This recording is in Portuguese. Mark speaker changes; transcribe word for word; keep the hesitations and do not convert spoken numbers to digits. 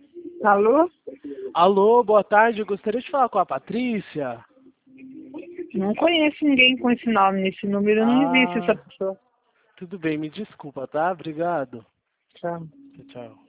Speaker 1: Alô?
Speaker 2: Alô, boa tarde. Eu gostaria de falar com a Patrícia.
Speaker 1: Não conheço ninguém com esse nome, nesse número. Eu não existe essa
Speaker 2: Ah,
Speaker 1: pessoa.
Speaker 2: tudo bem. Me desculpa, tá? Obrigado.
Speaker 1: Tchau.
Speaker 2: Tchau.